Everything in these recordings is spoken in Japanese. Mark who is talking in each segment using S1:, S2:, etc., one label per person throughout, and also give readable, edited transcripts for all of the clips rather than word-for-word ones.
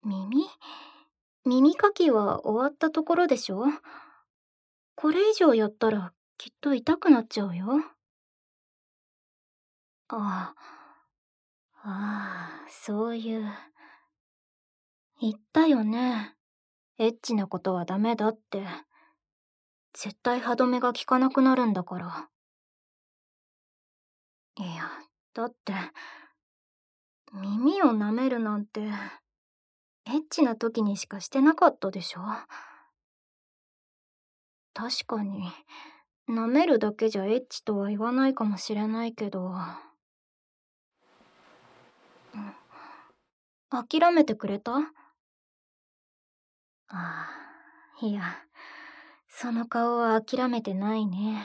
S1: 耳耳かきは終わったところでしょ？これ以上やったらきっと痛くなっちゃうよ。ああ、ああ、そういう。言ったよね。エッチなことはダメだって。絶対歯止めが効かなくなるんだから。いや、だって、耳を舐めるなんて、エッチな時にしかしてなかったでしょ？確かに、舐めるだけじゃエッチとは言わないかもしれないけど、諦めてくれた？ああ、いや、その顔は諦めてないね。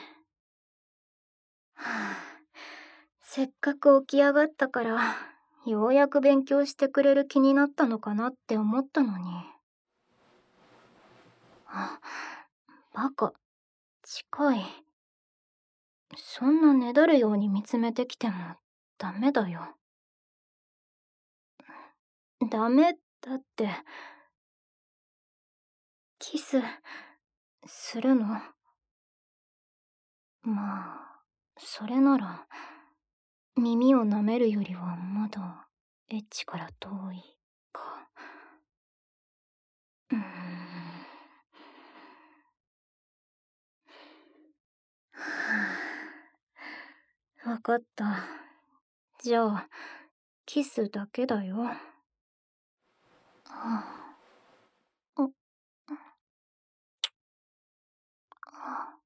S1: はあ、せっかく起き上がったから、ようやく勉強してくれる気になったのかなって思ったのに。あ、バカ、近い。そんなねだるように見つめてきてもダメだよ。ダメだって、キスするの？まあ、それなら、耳を舐めるよりはまだエッチから遠いか。うーん。はあ、わかった。じゃあ、キスだけだよ。はあ、う、あ、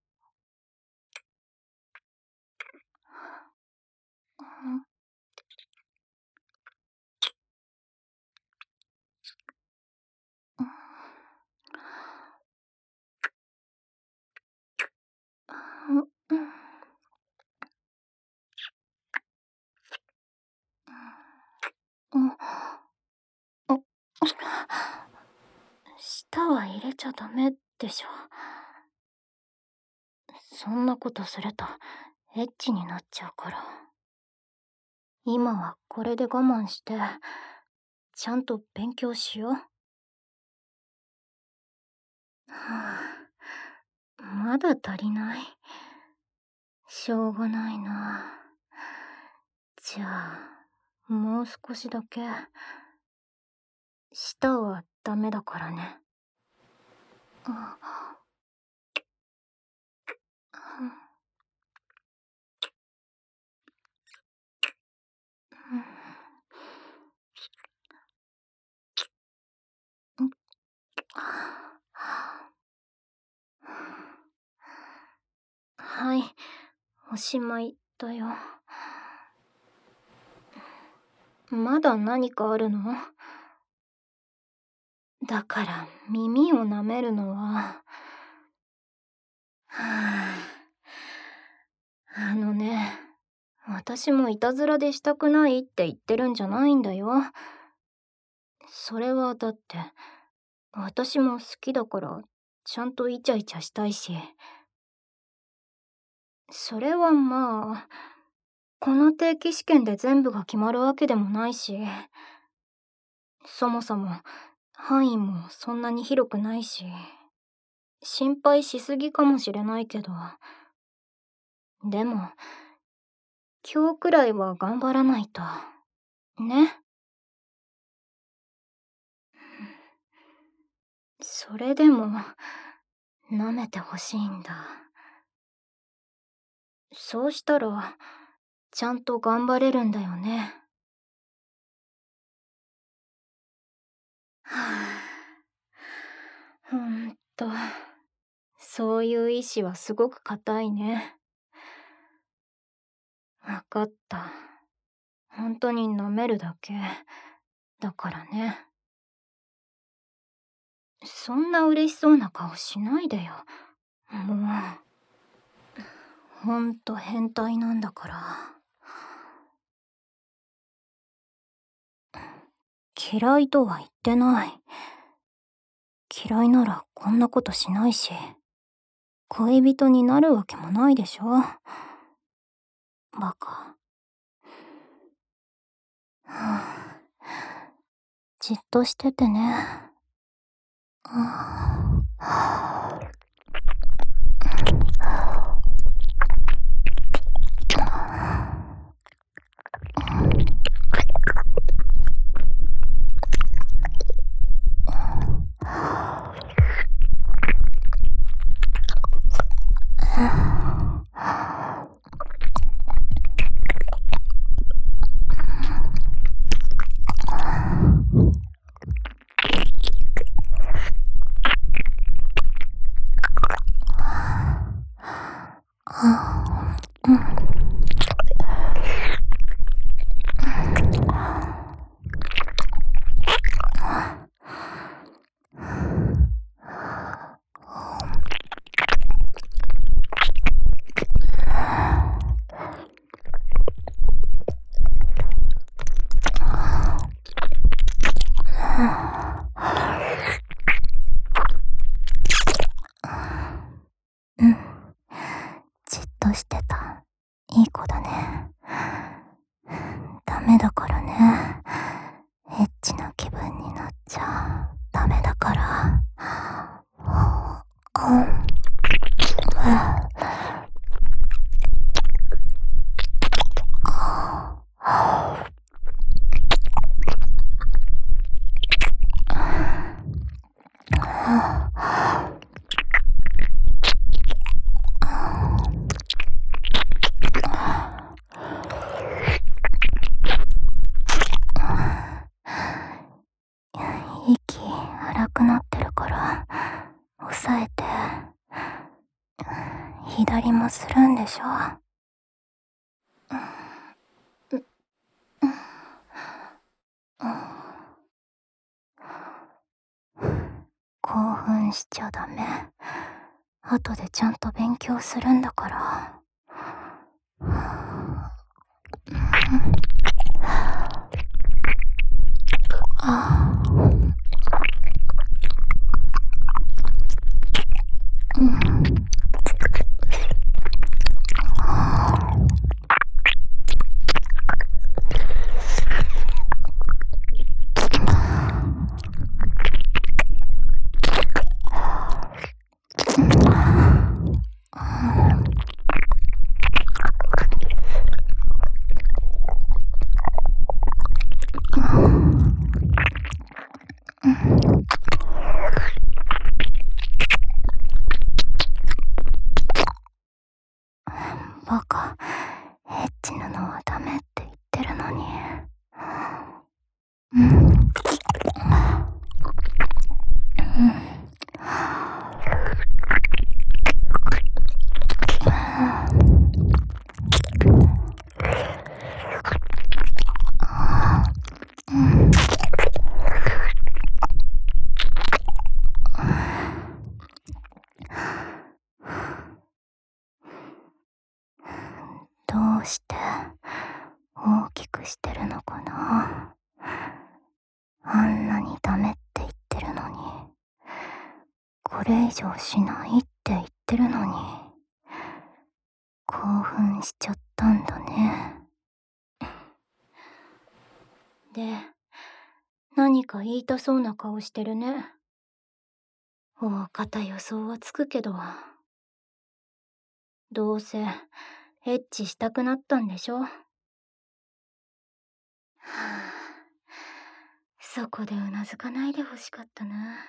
S1: うん、うん、うん、うん、うん、舌は入れちゃダメでしょ。そんなことするとエッチになっちゃうから。今はこれで我慢して、ちゃんと勉強しよう。はあ、まだ足りない。しょうがないな。じゃあ、もう少しだけ。舌はダメだからね。あ、うん、はい、おしまいだよ。まだ何かあるの？だから耳を舐めるのは。はあ、私もいたずらでしたくないって言ってるんじゃないんだよ。それはだって、私も好きだから、ちゃんとイチャイチャしたいし。それはまあ、この定期試験で全部が決まるわけでもないし、そもそも範囲もそんなに広くないし、心配しすぎかもしれないけど、でも、今日くらいは頑張らないと。ね。それでも、舐めてほしいんだ。そうしたら、ちゃんと頑張れるんだよね。はぁ、ほんと、そういう意志はすごく固いね。わかった。ほんとに舐めるだけ。だからね。そんな嬉しそうな顔しないでよ。もう、ほんと変態なんだから。嫌いとは言ってない。嫌いならこんなことしないし、恋人になるわけもないでしょ。バカ。はあ、 じっとしててね。うん、じっとしてた。いい子だね。ダメだからね。エッチな気分になっちゃダメだから。息荒くなってるから抑えて。左もするんでしょ。興奮しちゃダメ。後でちゃんと勉強するんだから。バカ、エッチなのはダメって言ってるのに。どうして大きくしてるのかな。あんなにダメって言ってるのに、これ以上しないって言ってるのに、興奮しちゃったんだね。で、何か言いたそうな顔してるね。大方予想はつくけど、どうせエッチしたくなったんでしょ。はあ、そこでうなずかないでほしかったな。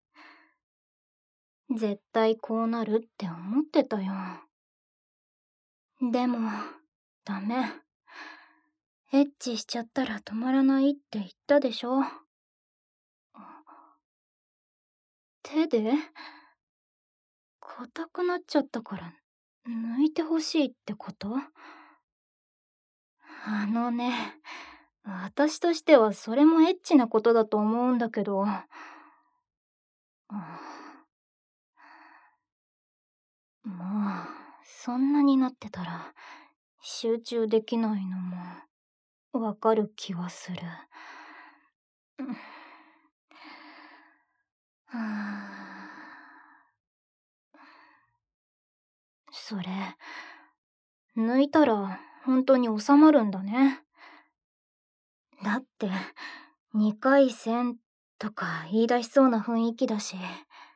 S1: 絶対こうなるって思ってたよ。でも、ダメ。エッチしちゃったら止まらないって言ったでしょ。手で硬くなっちゃったから抜いてほしいってこと？あのね、私としてはそれもエッチなことだと思うんだけど。もう、そんなになってたら集中できないのもわかる気はする。はあ、それ、抜いたら本当に収まるんだね。だって、 2回戦とか言い出しそうな雰囲気だし、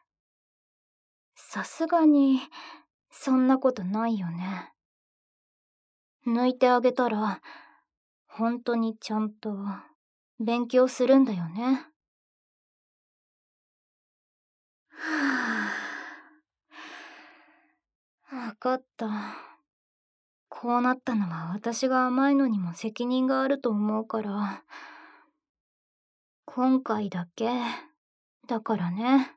S1: さすがにそんなことないよね。抜いてあげたら本当にちゃんと勉強するんだよね。はあ、わかった。こうなったのは私が甘いのにも責任があると思うから、今回だけだからね。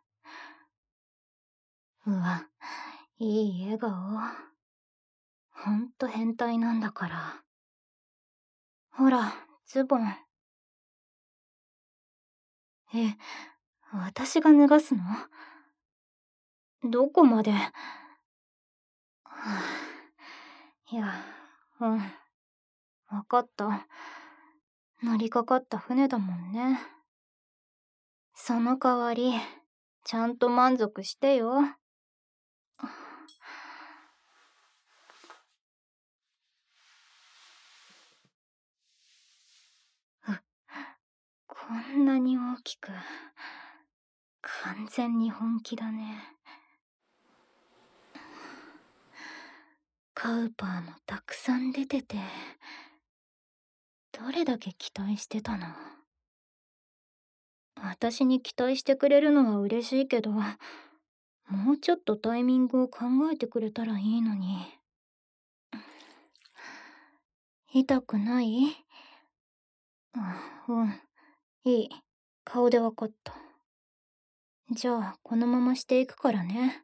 S1: うわ、いい笑顔。ほんと変態なんだから。ほら、ズボン。え、私が脱がすの？どこまで？はあ、いや、わかった。乗りかかった船だもんね。その代わり、ちゃんと満足してよ。こんなに大きく、完全に本気だね。カウパーもたくさん出てて、どれだけ期待してたの？私に期待してくれるのは嬉しいけど、もうちょっとタイミングを考えてくれたらいいのに。痛くない？うん、いい。顔でわかった。じゃあ、このまましていくからね。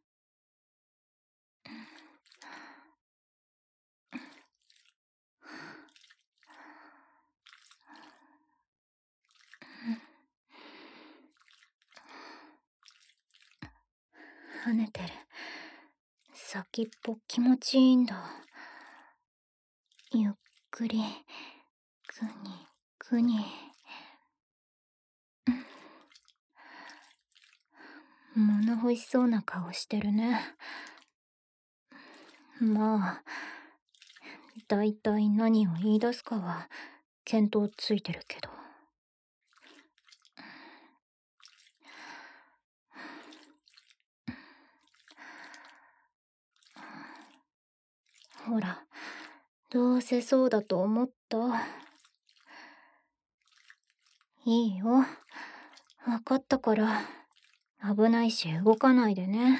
S1: 跳ねてる。先っぽ気持ちいいんだ。ゆっくり、ぐにぐに。物欲しそうな顔してるね。まあ、だいたい何を言い出すかは見当ついてるけど。ほら、どうせそうだと思った。いいよ。わかったから。危ないし動かないでね。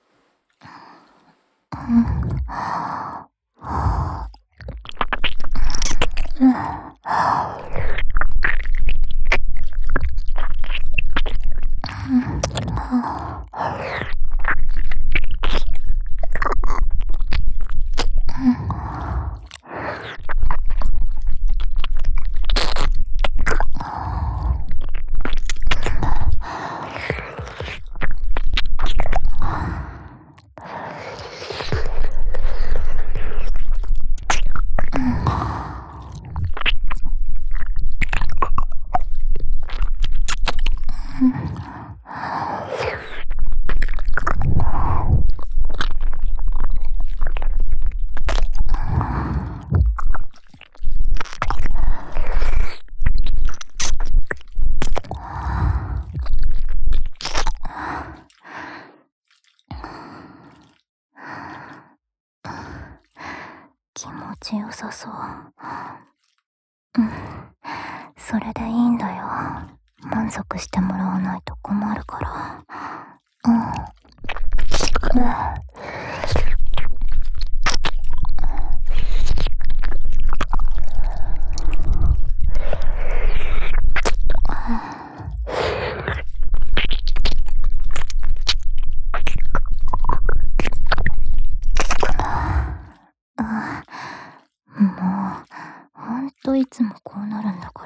S1: 気持ちよさそう。それでいいんだよ。満足してもらわないと困るから。もう、ほんといつもこうなるんだから。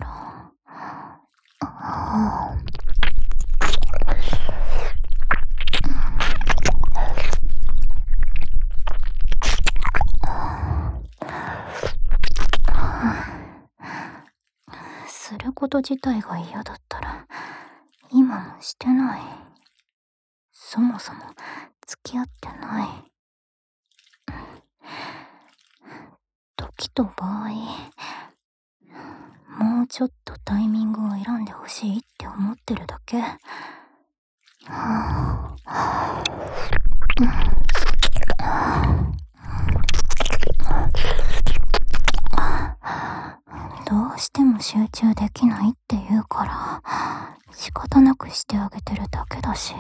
S1: すること自体が嫌だったら、今もしてない。そもそも付き合ってない。時と場合、もうちょっとタイミングを選んでほしいって思ってるだけ。どうしても集中できないって言うから仕方なくしてあげてるだけだし。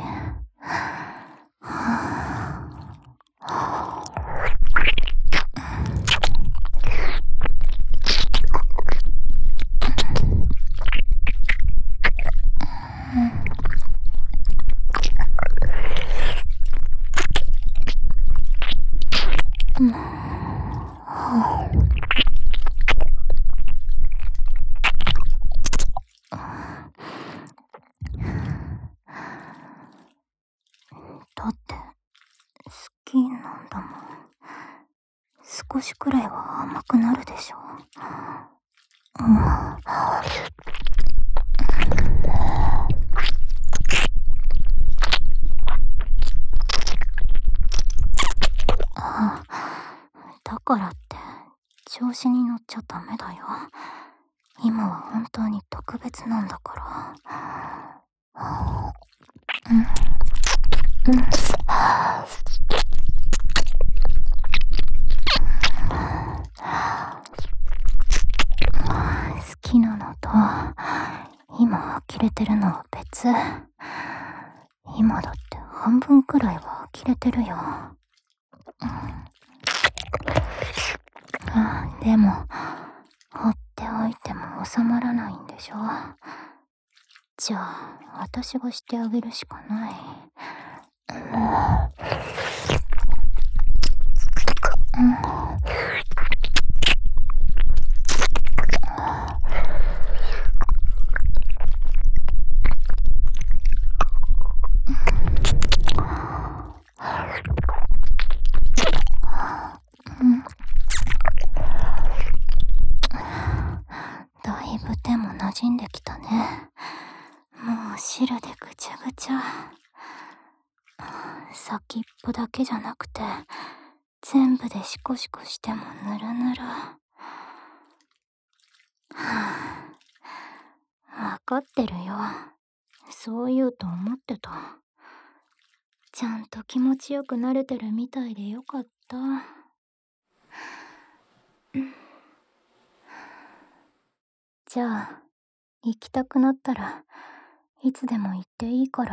S1: だって好きなんだもん。少しくらいは甘くなるでしょ。だからって調子に乗っちゃダメだよ。今は本当に特別なんだから。好きなのと今呆れてるのは別。今だって半分くらいは呆れてるよ。でも放っておいても収まらないんでしょ。じゃあ私がしてあげるしかない。だいぶ手も馴染んできたね。もう汁でぐちゃぐちゃ。先っぽだけじゃなくて全部でシコシコしてもぬるぬる。わかってるよ。そう言うと思ってた。ちゃんと気持ちよくなれてるみたいでよかった。じゃあ行きたくなったらいつでも行っていいから。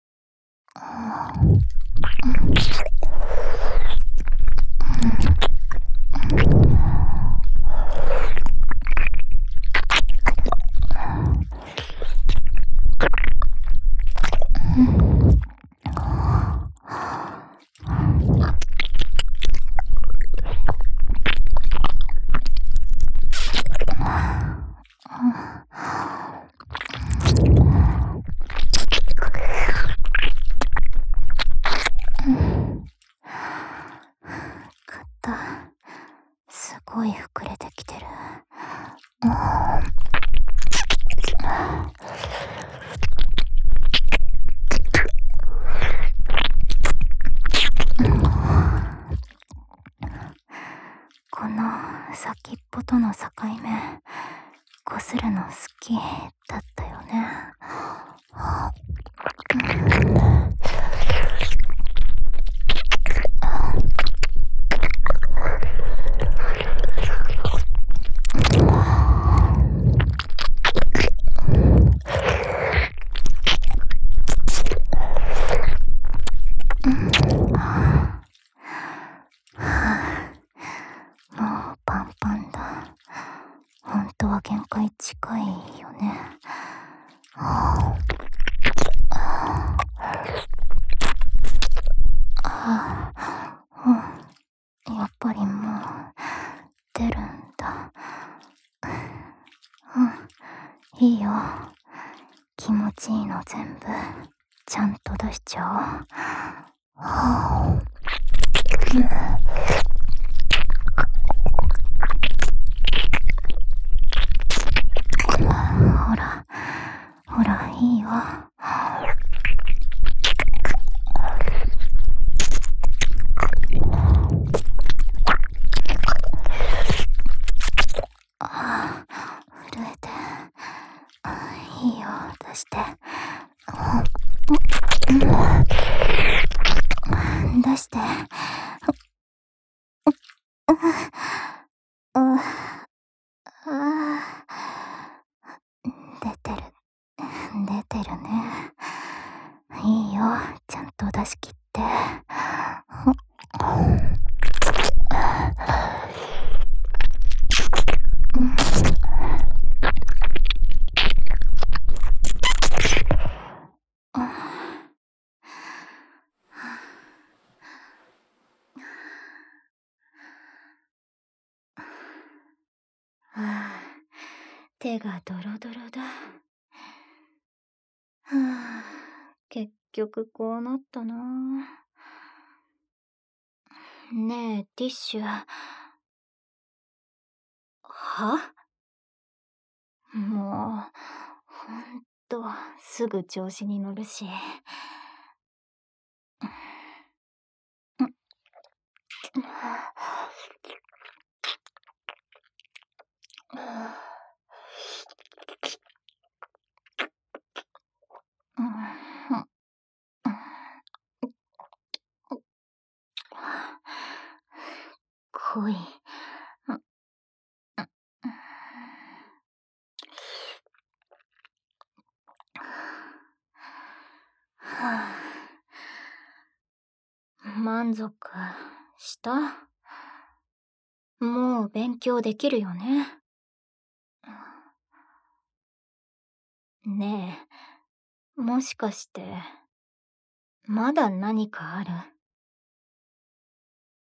S1: 肩すごい膨れてきてる。この先っぽとの境目こするの好きだったよね。もうパンパンだ。本当は限界近いよね。やっぱりもう出るんだ。いいよ。気持ちいいの全部ちゃんと出しちゃおう。ほらほらいいよ。震えて出して。出てる。出てるね。いいよ、ちゃんと出し切って。手がドロドロだ。結局こうなったな。ねえ、ティッシュ。は？もう、ほんと、すぐ調子に乗るし。濃い。満足した？もう勉強できるよね。ねえ、もしかして、まだ何かある？